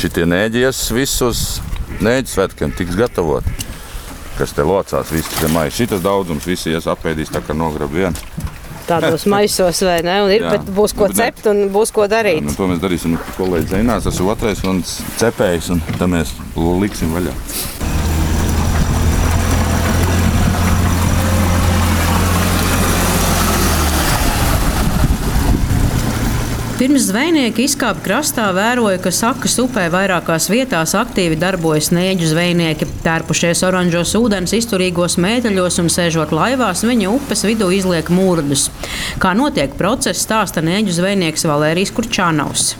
šitie nēģies visus nēģu svētkiem tiks gatavot. Kas te locās, visi tie maiši. Šitas daudzums visi ies apēdīs tā kā nograb vienu. Tādos maisos vai ne? Un ir, bet būs ko cept un būs ko darīt. To mēs darīsim. Kolēģis Zeinās, tas ir otrais un cepējs, un tad mēs liksim vaļā. Pirms zvejnieki izkāpa krastā, vēroja, ka Sakas upē vairākās vietās aktīvi darbojas nēģu zvejnieki. Tērpušies oranžos ūdens izturīgos mēteļos un sēžot laivās, viņa upes vidū izliek murdus. Kā notiek process, stāsta nēģu zvejnieks Valērijs Kurčānaus.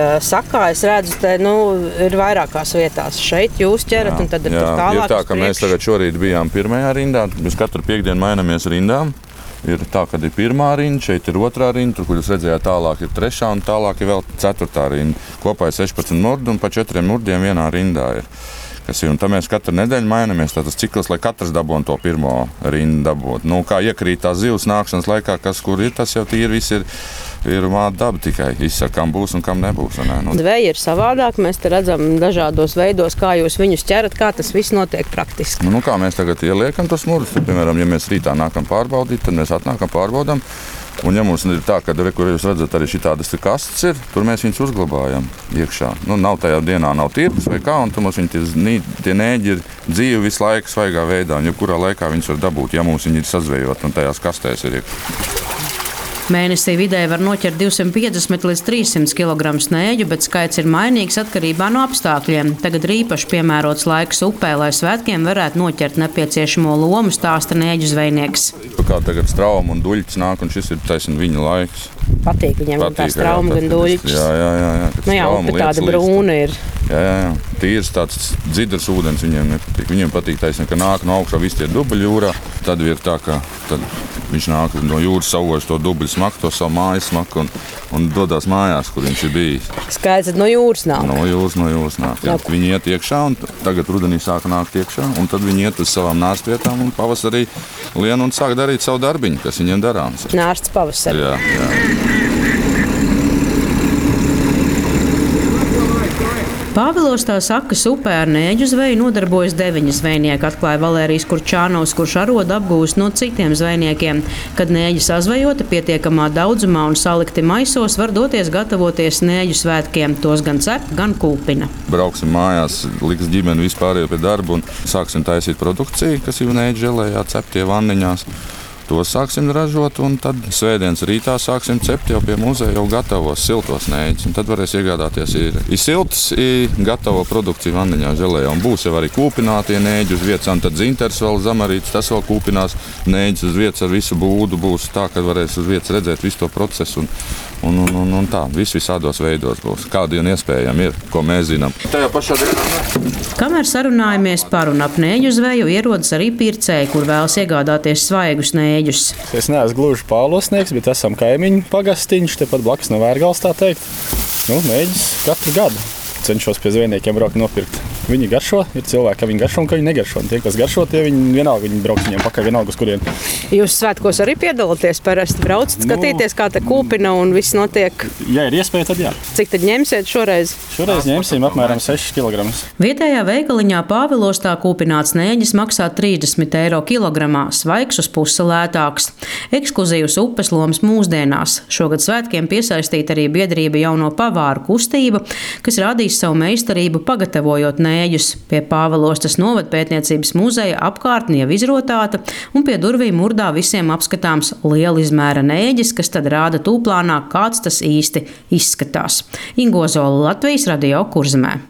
Sakā es redzu, te ir vairākās vietās. Šeit jūs ķerat un tad ir tur tālāk. Ir tā, ka mēs tagad šorīt bijām pirmajā rindā. Mēs katru piekdienu mainamies rindām. Ir tā, kad ir pirmā rinda, šeit ir otrā rinda, tur, kur jūs redzējāt, tālāk ir trešā un tālāk ir vēl ceturtā rinda. Kopā ir 16 murdi un pa 4 murdiem vienā rindā ir. Un tad mēs katru nedēļu mainamies. Tas cikls, lai katrs dabūtu to pirmo rindu dabūt. Kā iekrīt tās zivs nākšanas laikā, kas kur ir, tas jau tīri viss ir māda daba, tikai izsaka, kam būs un kam nebūs. Zveja ir savādāk. Mēs te redzam dažādos veidos, kā jūs viņus ķerat, kā tas viss notiek praktiski. Kā mēs tagad ieliekam tos murdus, piemēram, ja mēs rītā nākam pārbaudīt, tad mēs atnākam pārbaudam. Un ja mums ir tā, ka, kur jūs redzat, arī šitādas kastes ir, tur mēs viņus uzglabājam iekšā. Nav tajā dienā, nav tirgus vai kā, un tur mums tie nēģi ir dzīvi visu laiku svaigā veidā, un jebkurā laikā viņus var dabūt, ja mums viņi ir sazvejot un tajās kastēs ir iekšā. Mēnesī vidēji var noķert 250 līdz 300 kg nēģu, bet skaits ir mainīgs atkarībā no apstākļiem. Tagad ir īpaši piemērots laiks upē, lai svētkiem varētu noķert nepieciešamo lomu, stāsta nēģu zvejnieks. Kā tagad strauma un duļķis nāk, un šis ir taisn viņa laiks. Patīk viņiem tā strauma gan duļķis. Jā. Upē tāda brūna ir. Jā. Tīrs tāds dzidrs ūdens viņiem nepatīk. Viņiem patīk taisn, ka nāk no augšā visi tie dubļi jūrā. Tad ir tā, ka viņš nāk no jūras saugojas to dubļu smaku, to savu mājas smaku un dodās mājās, kur viņš ir bijis. Skaidrs, no jūras nāk. No jūras nāk. Viņi iet iekšā un tagad rudenī sāka nākt iekšā, un tad viņi iet uz savām nārstvietām un pavasarī lien un sāk darīt savu darbiņu, kas viņiem darāms. Nārsts pavasarī. Jā. Pāvilostā Sakas upē ar nēģu zveju nodarbojas 9 zvejnieki, atklāja Valērijs Kurčānaus, kurš arod apgūst no citiem zvejniekiem. Kad nēģi sazvejoti pietiekamā daudzumā un salikti maisos, var doties gatavoties nēģu svētkiem. Tos gan cep, gan kūpina. Brauksim mājās, liks ģimeni vispār pie darba un sāksim taisīt produkciju, kas ir nēģu želējā, ceptie vanniņās. To sāksim ražot, un tad svētdienas rītā sāksim cept jau pie muzeja jau gatavos siltos nēģus. Un tad varēs iegādāties ir silts, gatavo produkciju vanniņā želējā. Un būs jau arī kūpinātie nēģi uz vietas, un tad dzinters vēl zamarīts, tas vēl kūpinās nēģis uz vietas ar visu būdu. Būs tā, ka varēs uz vietas redzēt visu to procesu. Un tā, visādos veidos būs. Kādi un iespējami ir, ko mēs zinām. Tajā pašā dienā. Kamēr sarunājamies par un ap nēģu zveju, ierodas arī pircēji, kur vēlas iegādāties svaigus nēģus. Es neesmu gluži pāvilostnieks, bet esam kaimiņu pagastiņš, tepat blakus no Vērgales, tā teikt. Nēģis katru gadu cenšos pie zvejniekiem braukt nopirkt. Viņi garšo, ir cilvēki, ka viņi garšo un ka viņi negaršo. Un tie, kas garšo, tie vienalga viņi brauc viņiem pakaļ, vienalga uz kurien. Jūs svētkos arī piedalāties parasti braucat, skatīties, kā te kūpina un viss notiek? Ja ir iespēja, tad jā. Cik tad ņemsiet šoreiz? Šoreiz ņemsim apmēram 6 kg. Vietējā veikaliņā Pāvilostā kūpināts nēģis maksā 30 eiro kilogramā, svaigs uz pusi lētāks. Ekskluzīvs upes lomas mūsdienās. Šogad svētkiem piesaistīta arī biedrība Jauno pavāru kustība, kas rādīs savu meistarību pagatavojot nēģus. Pie Pāvilostas novadpētniecības muzeja apkārtne jau izrotāta, un pie durvīm murdā visiem apskatāms liela izmēra nēģis, kas tad rāda tūplānā, kāds tas īsti izskatās. Ingo Zola, Latvijas Radio, Kurzemē.